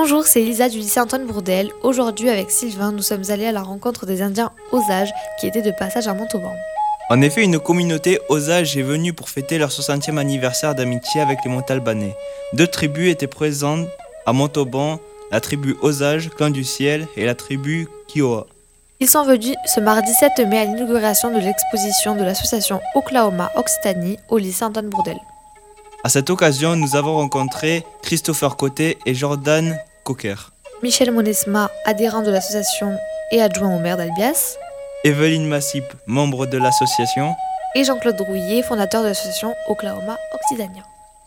Bonjour, c'est Elisa du lycée Antoine Bourdelle. Aujourd'hui, avec Sylvain, nous sommes allés à la rencontre des Indiens Osage qui étaient de passage à Montauban. En effet, une communauté Osage est venue pour fêter leur 60e anniversaire d'amitié avec les Montalbanais. 2 tribus étaient présentes à Montauban, la tribu Osage, clan du ciel, et la tribu Kiowa. Ils sont venus ce mardi 7 mai à l'inauguration de l'exposition de l'association Oklahoma Occitanie au lycée Antoine Bourdelle. À cette occasion, nous avons rencontré Christopher Côté et Jordan Cocker, Michel Monesma, adhérent de l'association et adjoint au maire d'Albias, Evelyne Massip, membre de l'association, et Jean-Claude Drouillet, fondateur de l'association Oklahoma Occitania.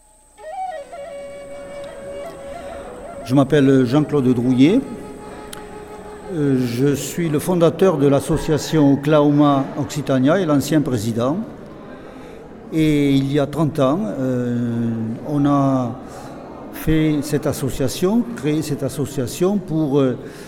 Je m'appelle Jean-Claude Drouillet. Je suis le fondateur de l'association Oklahoma Occitania et l'ancien président. Et il y a 30 ans, on a créé cette association pour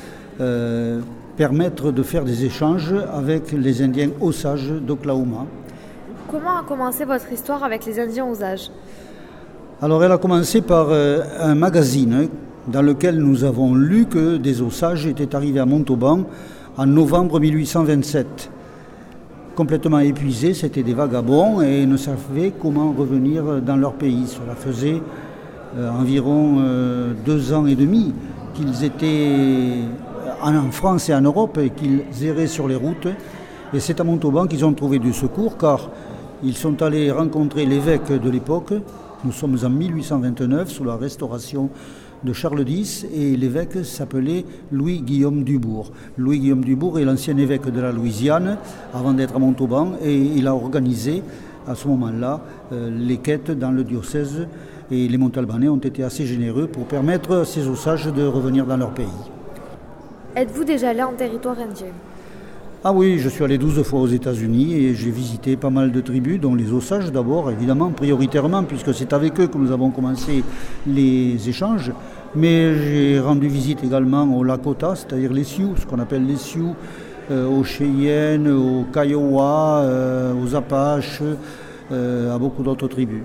permettre de faire des échanges avec les Indiens Osage d'Oklahoma. Comment a commencé votre histoire avec les Indiens Osage ? Alors elle a commencé par un magazine dans lequel nous avons lu que des Osages étaient arrivés à Montauban en novembre 1827. Complètement épuisés, c'était des vagabonds et ne savaient comment revenir dans leur pays. Cela faisait environ 2 ans et demi qu'ils étaient en France et en Europe et qu'ils erraient sur les routes. Et c'est à Montauban qu'ils ont trouvé du secours car ils sont allés rencontrer l'évêque de l'époque. Nous sommes en 1829 sous la restauration de Charles X et l'évêque s'appelait Louis-Guillaume Dubourg. Louis-Guillaume Dubourg est l'ancien évêque de la Louisiane avant d'être à Montauban et il a organisé à ce moment-là les quêtes dans le diocèse et les Montalbanais ont été assez généreux pour permettre à ces Osages de revenir dans leur pays. Êtes-vous déjà allé en territoire indien ? Ah oui, je suis allé 12 fois aux États-Unis et j'ai visité pas mal de tribus, dont les Osages d'abord, évidemment, prioritairement, puisque c'est avec eux que nous avons commencé les échanges. Mais j'ai rendu visite également aux Lakota, c'est-à-dire les Sioux, ce qu'on appelle les Sioux, aux Cheyennes, aux Kiowa, aux Apaches, à beaucoup d'autres tribus.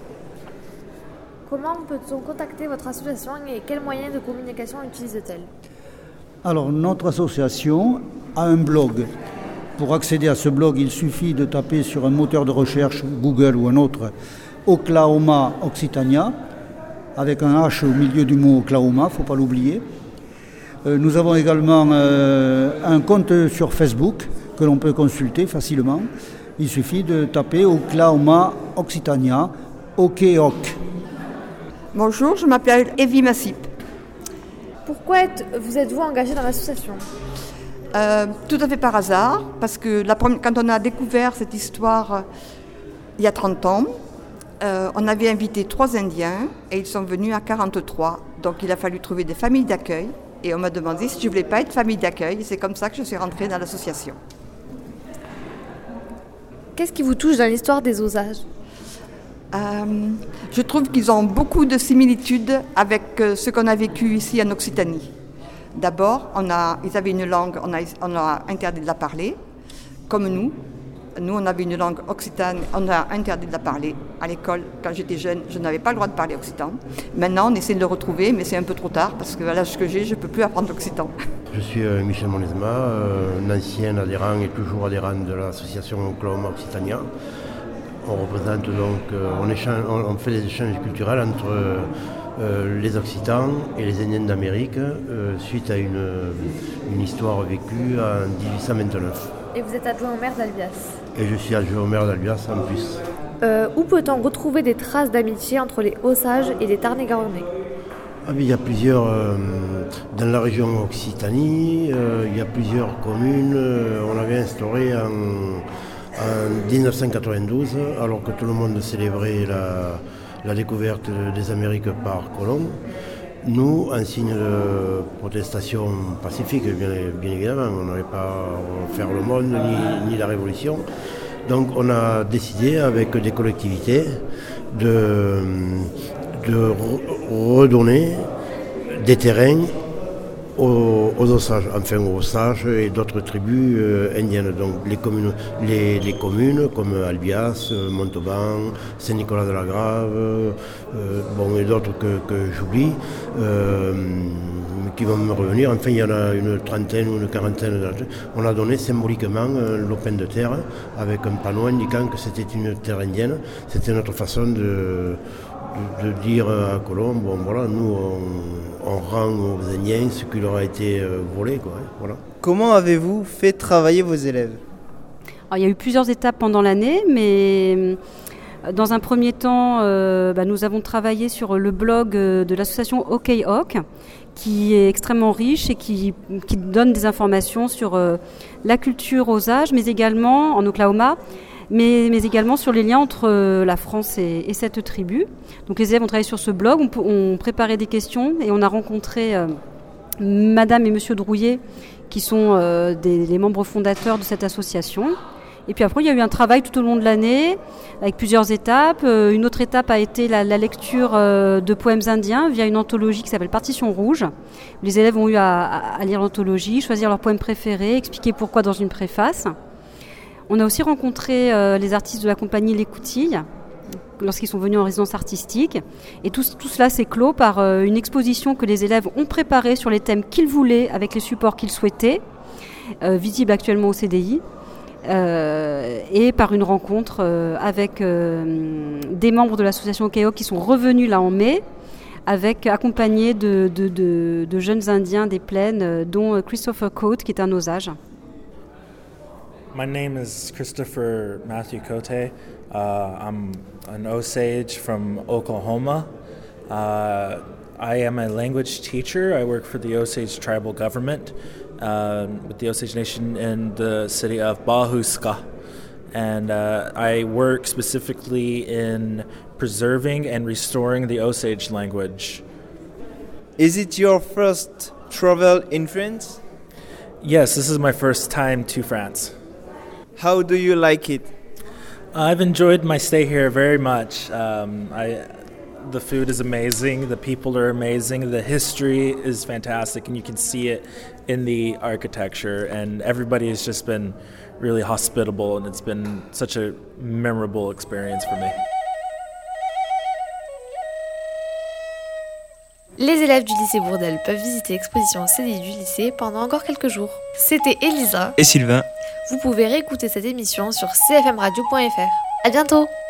Comment peut-on contacter votre association et quels moyens de communication utilise-t-elle ? Alors, notre association a un blog. Pour accéder à ce blog, il suffit de taper sur un moteur de recherche, Google ou un autre, Oklahoma Occitania, avec un H au milieu du mot Oklahoma, il ne faut pas l'oublier. Nous avons également un compte sur Facebook que l'on peut consulter facilement. Il suffit de taper Oklahoma Occitania, OKOC. Bonjour, je m'appelle Evie Massip. Pourquoi vous êtes-vous engagé dans l'association ? Tout à fait par hasard, parce que quand on a découvert cette histoire il y a 30 ans, on avait invité 3 Indiens et ils sont venus à 43. Donc il a fallu trouver des familles d'accueil et on m'a demandé si je ne voulais pas être famille d'accueil. C'est comme ça que je suis rentrée dans l'association. Qu'est-ce qui vous touche dans l'histoire des Osages ? Je trouve qu'ils ont beaucoup de similitudes avec ce qu'on a vécu ici en Occitanie. D'abord, ils avaient une langue, on a interdit de la parler, comme nous. Nous, on avait une langue occitane, on a interdit de la parler. À l'école, quand j'étais jeune, je n'avais pas le droit de parler occitan. Maintenant, on essaie de le retrouver, mais c'est un peu trop tard, parce qu'à l'âge que j'ai, je ne peux plus apprendre l'occitan. Je suis Michel Monesma, un ancien adhérent et toujours adhérent de l'association Oklahoma Occitania. On représente donc, on fait des échanges culturels entre les Occitans et les Indiens d'Amérique suite à une histoire vécue en 1829. Et vous êtes adjoint au maire d'Albias ? Et je suis adjoint au maire d'Albias en plus. Où peut-on retrouver des traces d'amitié entre les Osages et les Tarn-et-Garonnais ? Il y a plusieurs, dans la région Occitanie, il y a plusieurs communes. On avait instauré en 1992, alors que tout le monde célébrait la découverte des Amériques par Colomb. Nous, en signe de protestation pacifique, bien évidemment, on n'allait pas faire le monde ni la révolution. Donc on a décidé avec des collectivités de redonner des terrains aux Osages, enfin aux Osages et d'autres tribus indiennes, donc les communes comme Albias, Montauban, Saint-Nicolas-de-la-Grave, et d'autres que j'oublie, qui vont me revenir. Enfin, il y en a une trentaine ou une quarantaine. On a donné symboliquement un lopin de terre avec un panneau indiquant que c'était une terre indienne. C'était notre façon de dire à Colomb, nous on rend aux Indiens ce qui leur a été volé, quoi, voilà. Comment avez-vous fait travailler vos élèves ? Alors, il y a eu plusieurs étapes pendant l'année, mais dans un premier temps, nous avons travaillé sur le blog de l'association OKOK, qui est extrêmement riche et qui donne des informations sur la culture Osage, mais également en Oklahoma, mais également sur les liens entre la France et cette tribu. Donc les élèves ont travaillé sur ce blog, on préparé des questions et on a rencontré Madame et Monsieur Drouillet, qui sont les membres fondateurs de cette association. Et puis après, il y a eu un travail tout au long de l'année, avec plusieurs étapes. Une autre étape a été la lecture de poèmes indiens via une anthologie qui s'appelle Partition Rouge. Les élèves ont eu à lire l'anthologie, choisir leurs poèmes préférés, expliquer pourquoi dans une préface. On a aussi rencontré les artistes de la compagnie Les Coutilles, lorsqu'ils sont venus en résidence artistique. Et tout cela s'est clos par une exposition que les élèves ont préparée sur les thèmes qu'ils voulaient, avec les supports qu'ils souhaitaient, visible actuellement au CDI. Et par une rencontre avec des membres de l'association OKOK qui sont revenus là en mai, accompagnés de jeunes Indiens des plaines, dont Christopher Coate, qui est un Osage. My name is Christopher Matthew Cote. I'm an Osage from Oklahoma. I am a language teacher. I work for the Osage tribal government with the Osage Nation in the city of Bahuska. And I work specifically in preserving and restoring the Osage language. Is it your first travel in France? Yes, this is my first time to France. How do you like it? I've enjoyed my stay here very much. The food is amazing, the people are amazing, the history is fantastic, and you can see it in the architecture, and everybody has just been really hospitable, and it's been such a memorable experience for me. Les élèves du lycée Bourdelle peuvent visiter l'exposition CDI du lycée pendant encore quelques jours. C'était Elisa et Sylvain. Vous pouvez réécouter cette émission sur cfmradio.fr. À bientôt!